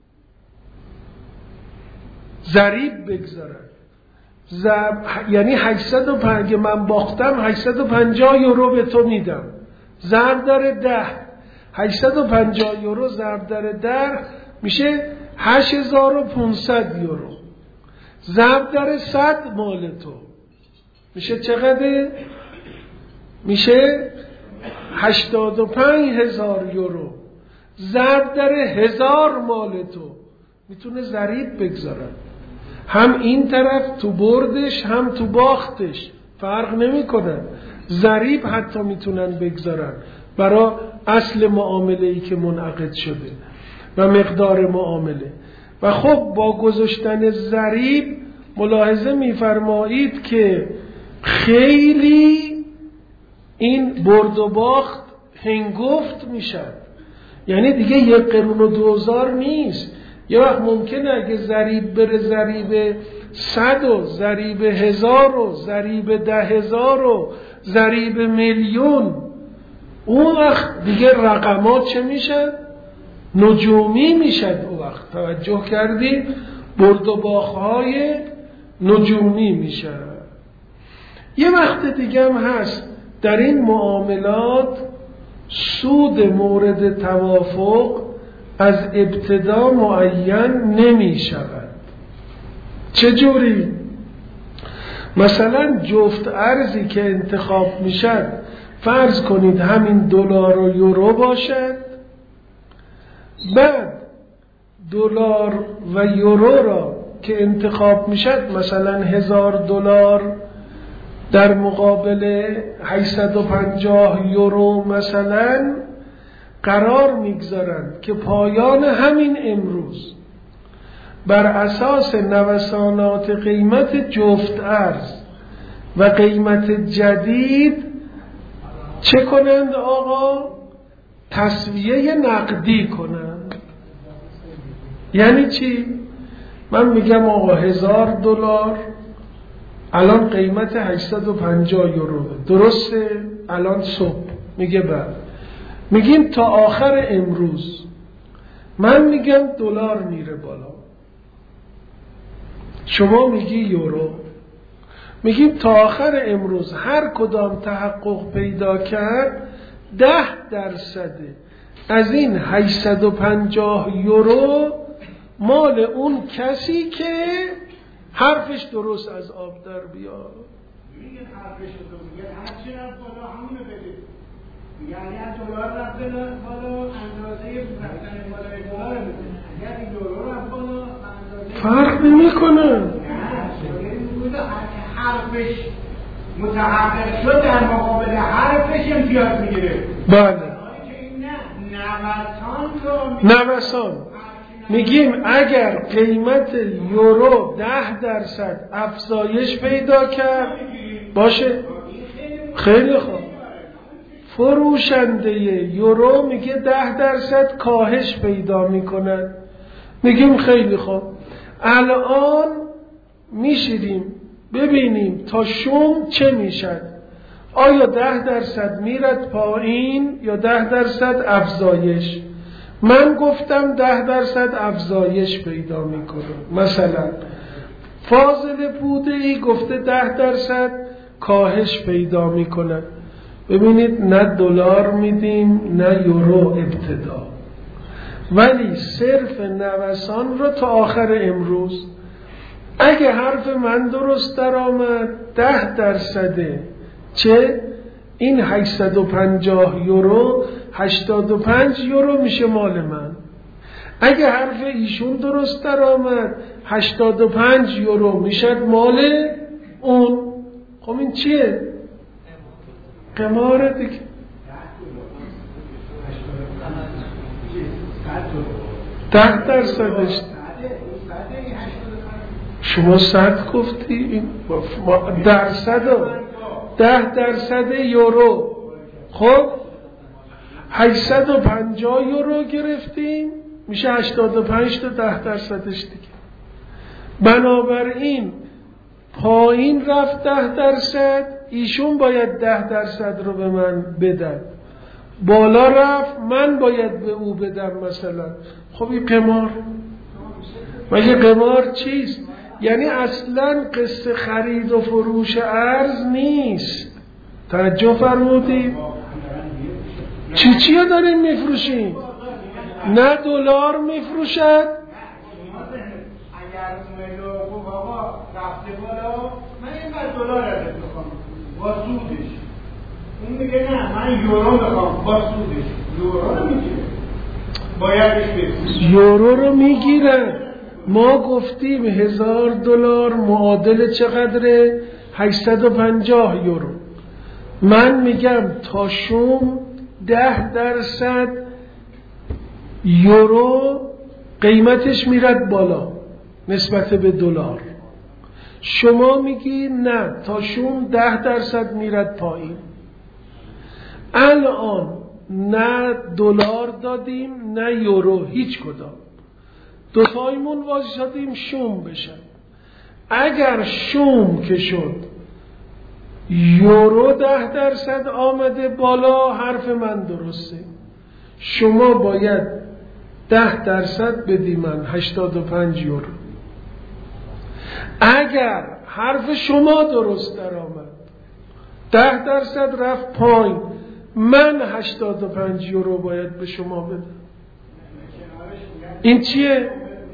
ضریب بگذاره. ضرب یعنی هشتصد و پنجاه، من باختم هشتصد و پنجاه یورو به تو میدم، ضرب داره ده، هشتصد و پنجاه یورو ضرب داره ده میشه هشت هزار و پانصد یورو، ضرب داره صد مال تو میشه چقدر؟ میشه هشتاد و پنج هزار یورو، ضرب داره هزار مال تو، میتونه ضریب بگذارن. هم این طرف تو بردش هم تو باختش فرق نمی کنن، ضریب حتی میتونن بگذارن برای اصل معامله ای که منعقد شده و مقدار معامله. و خب با گذاشتن ضریب ملاحظه میفرمایید که خیلی این برد و باخت هنگفت میشن، یعنی دیگه یک قرون و دوزار نیست. یه وقت ممکنه اگه ضریب بره ضریب صد و ضریب هزار و ضریب ده هزار و ضریب میلیون، اون وقت دیگه رقمات چه میشن؟ نجومی میشن. اون وقت توجه کردید؟ برد و باخهای نجومی میشن. یه وقت دیگه هم هست در این معاملات سود مورد توافق از ابتدا معین نمی شود. چجوری؟ مثلا جفت ارزی که انتخاب می شد فرض کنید همین دلار و یورو باشد، بعد دلار و یورو را که انتخاب می شد مثلا هزار دلار در مقابل هشتصد و پنجاه یورو مثلا قرار میگذارند که پایان همین امروز بر اساس نوسانات قیمت جفت ارز و قیمت جدید چه کنند آقا؟ تسویه نقدی کنند. یعنی چی؟ من میگم آقا هزار دلار الان قیمت هشتصد و پنجاه یورو، درسته؟ الان صبح میگه بعد میگیم تا آخر امروز من میگم دلار میره بالا، شما میگی یورو، میگیم تا آخر امروز هر کدام تحقق پیدا کرد ده درصد از این هشتصد و پنجاه یورو مال اون کسی که حرفش درست از آب در بیاد. میگه حرفش درست، میگه هر چی از بالا همونو بده. یعنی از دلار رفت بالا اندازه رفتن بالای دلار میده. اگر این یورو رفت بالا اندازه فرق نمیکنه. حرفش متحقق شد در مقابل حرفش امتیاز میگیره. بله. نوسان نوسان میگیم اگر قیمت یورو ده درصد افزایش پیدا کرد باشه، خیلی خوب، فروشنده یورو میگه ده درصد کاهش پیدا میکند، میگیم خیلی خوب، الان میشیدیم ببینیم تا شوم چه میشد، آیا ده درصد میرد پایین یا ده درصد افزایش؟ من گفتم ده درصد افزایش پیدا میکنه. مثلا فاضل بوده ای گفته ده درصد کاهش پیدا میکنه. ببینید نه دلار میدیم نه یورو ابتدا، ولی صرف نوسان رو تا آخر امروز. اگه حرف من درست در آمد ده درصده چه؟ این هشتصد و پنجاه یورو هشتاد و پنج یورو میشه مال من. اگه حرف ایشون درست در آمد هشتاد و پنج یورو میشد مال اون. خب این چیه؟ قماره دیگه. ده درصدش شما صد گفتی، درصد ده درصد یورو. خب هشتصد و پنجاه یورو گرفتیم میشه هشتاد و پنج تا ده درصدش دیگه. بنابراین پایین رفت ده درصد، ایشون باید ده درصد رو به من بدن، بالا رفت من باید به او بدم مثلا. خب این قمار. مگه قمار چیست؟ یعنی اصلا قصه خرید و فروش ارز نیست. توجه فرمودید؟ چی چی داریم میفروشیم؟ نه دلار میفروشد. اگر ملو بابا رفته بالا من اینقدر دلار ازت میخوام با سودش، اون میگه نه من یورو میخوام با سودش. یورو رو میگیره، بایدش بفروش. یورو رو میگیره. ما گفتیم هزار دلار معادل چقدره؟ هشتصد و پنجاه یورو. من میگم تا شوم ده درصد یورو قیمتش میرد بالا نسبت به دلار. شما میگی نه تا شوم ده درصد میرد پایین. الان نه دلار دادیم نه یورو، هیچ کدام. دو تایمون واسطیم شوم بشن. اگر شوم که شد یورو ده درصد آمده بالا، حرف من درسته، شما باید ده درصد بدی من هشتاد و پنج یورو. اگر حرف شما درست در آمد ده درصد رفت پایین، من هشتاد و پنج یورو باید به شما بدم. این چیه؟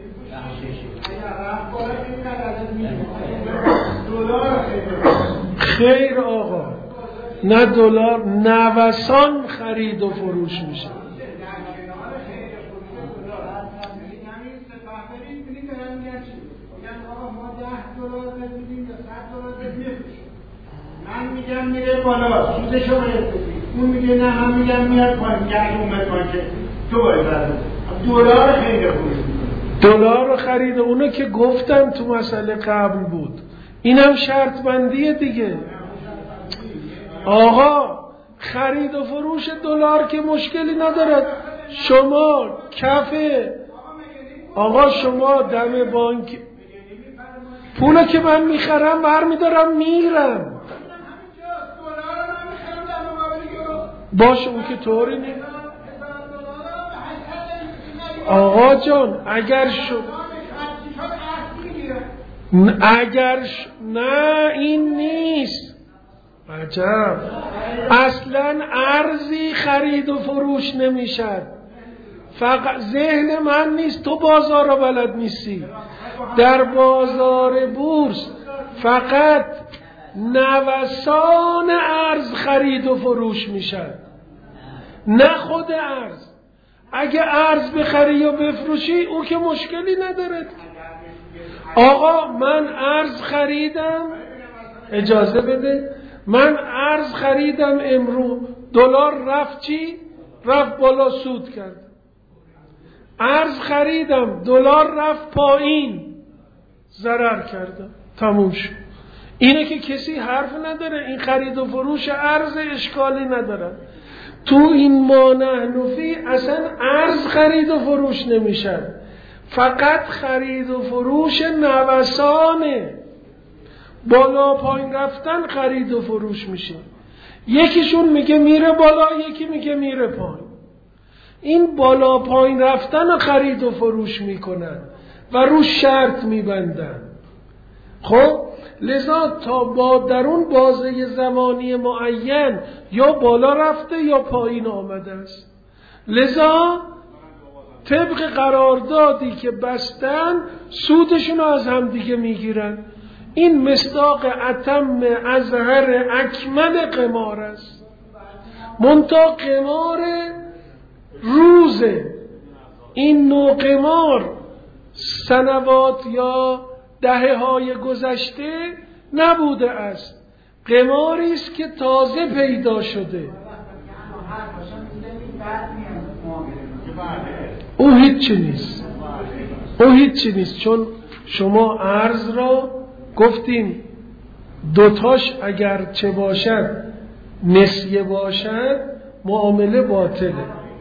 خیر آقا، نه دلار، نوسان خرید و فروش میشه. من میگم میره بالا، سودشو باید بدید. اون میگه نه، من میگم میاد پایین. گرد اومد پایین که تو باید برد. دلار خیلی خوبی دلار رو خرید. اونو که گفتم تو مسئله قبل بود. اینم شرط بندیه دیگه. آقا خرید و فروش دلار که مشکلی ندارد. شما کفه آقا، شما دم بانک پولا که من میخرم برمیدارم میرم. باشه اون که طوری نیست آقا جان. اگر شد اگر ش... نه این نیست. عجب، اصلا ارزی خرید و فروش نمیشد. فقط ذهن من نیست، تو بازار رو بلد نیستی. در بازار بورس فقط نوسان ارز خرید و فروش میشد، نه خود ارز. اگه ارز بخری و بفروشی او که مشکلی نداره. آقا من ارز خریدم، اجازه بده، من ارز خریدم امرو، دلار رفت چی؟ رفت بالا، سود کرد. ارز خریدم، دلار رفت پایین، ضرر کردم، تموم شد. اینه که کسی حرف نداره. این خرید و فروش ارز اشکالی نداره. تو این ما نحنفی اصلا ارز خرید و فروش نمیشن، فقط خرید و فروش نوسانه. بالا پایین رفتن خرید و فروش میشه. یکیشون میگه میره بالا، یکی میگه میره پایین. این بالا پایین رفتن خرید و فروش میکنن و رو شرط میبندن. خب لذا تا با درون بازه زمانی معین یا بالا رفته یا پایین آمده است. لذا طبق قراردادی که بستن سودشون از هم دیگه میگیرن. این مصداق اتم اظهر اکمل قمار است. منتها قمار روزه. این نوع قمار سنوات یا دهه های گذشته نبوده است. قماری است که تازه پیدا شده. او هیچی نیست. او هیچی نیست. چون شما ارز را گفتیم دوتاش اگر چه باشد نسیه باشد معامله باطله.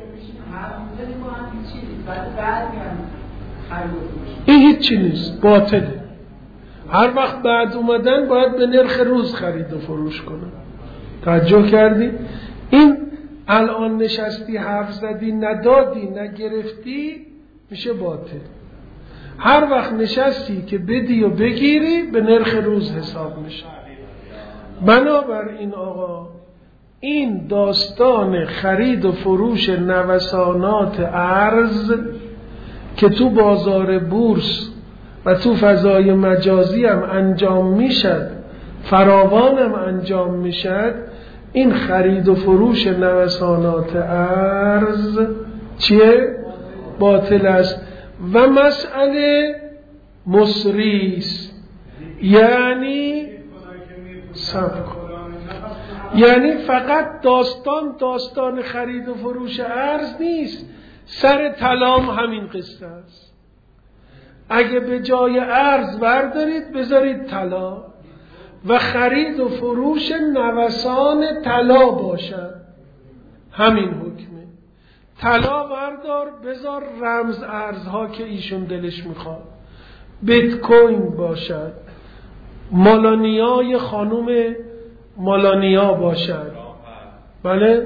این هیچی نیست، باطله. هر وقت بعد اومدن باید به نرخ روز خرید و فروش کنن. توجه کردی؟ این الان نشستی حرف زدی ندادی نگرفتی میشه باطل. هر وقت نشستی که بدی و بگیری به نرخ روز حساب میشه. بنابراین آقا این داستان خرید و فروش نوسانات ارز که تو بازار بورس و تو فضای مجازی هم انجام میشد، فراوان هم انجام میشد، این خرید و فروش نوسانات ارز چیه؟ باطل است و مسئله مصریست. یعنی صبر کن. یعنی فقط داستان داستان خرید و فروش ارز نیست، سر طلام همین قصه است. اگه به جای ارز بردارید بذارید طلا و خرید و فروش نوسان طلا باشد، همین حکمه. طلا بردار بذار رمز ارزها که ایشون دلش میخواد، بیت کوین باشد، مالانیای خانوم مالانیا باشد. بله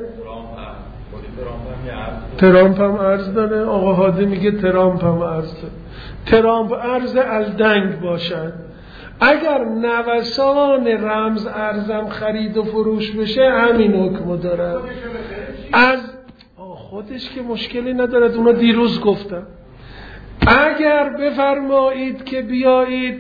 ترامپ هم ارز داره. آقا هادی میگه ترامپ هم ارز داره. ترامپ ارز الدنگ باشد. اگر نوسان رمز ارزم خرید و فروش بشه همین حکم دارد. از خودش که مشکلی ندارد، اونا دیروز گفتم. اگر بفرمایید که بیایید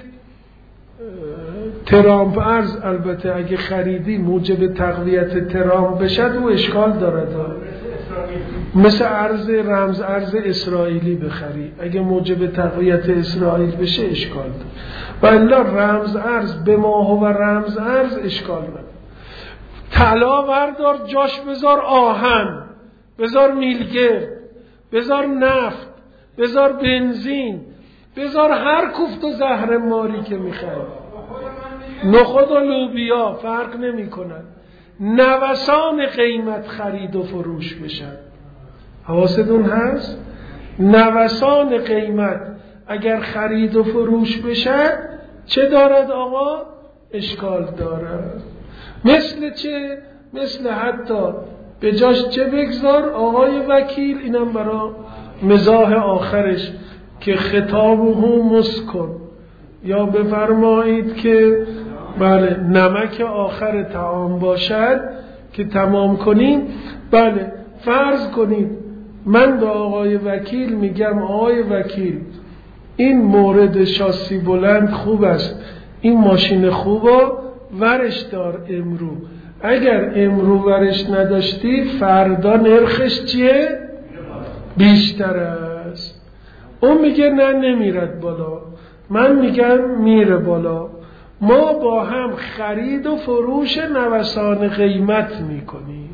ترامپ ارز، البته اگه خریدی موجب تقویت ترامپ بشد او اشکال دارد، مثل ارز رمز ارز اسرائیلی بخری اگه موجب تقویت اسرائیل بشه اشکال دارد، و الا رمز ارز به ماه و رمز ارز اشکال ندارد. طلا بردار جاش بذار آهن، بذار میلگرد، بذار نفت، بذار بنزین، بذار هر کوفت و زهر ماری که میخوای، نخود و لوبیا فرق نمی کنن. نوسان قیمت خرید و فروش بشن. حواستون هست؟ نوسان قیمت اگر خرید و فروش بشن چه دارد آقا؟ اشکال دارد. مثل چه؟ مثل حتی به جاش چه بگذار آقای وکیل، اینم برای مزاح آخرش که ختامه مسکن، یا بفرمایید که بله نمک آخر طعام باشد که تمام کنیم. بله فرض کنید من به آقای وکیل میگم آقای وکیل این مورد شاسی بلند خوب است، این ماشین خوبه ورش دار امرو، اگر امرو ورش نداشتی فردا نرخش چیه؟ بیشتر است. اون میگه نه نمیرد بالا، من میگم میره بالا. ما با هم خرید و فروش نوسان قیمت میکنیم.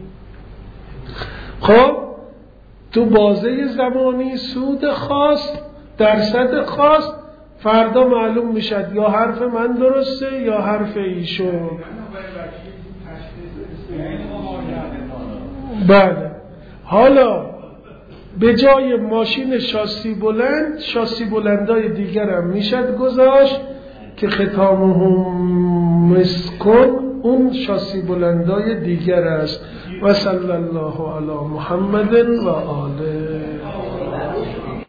خب تو بازه زمانی سود خاص درصد خاص فردا معلوم میشد یا حرف من درسته یا حرف ایشون. بله حالا به جای ماشین شاسی بلند شاسی بلندای دیگر هم میشد گذاشت که ختامهم مسکن، اون شاسی بلندای دیگر است. و صلی الله علی محمد و آله.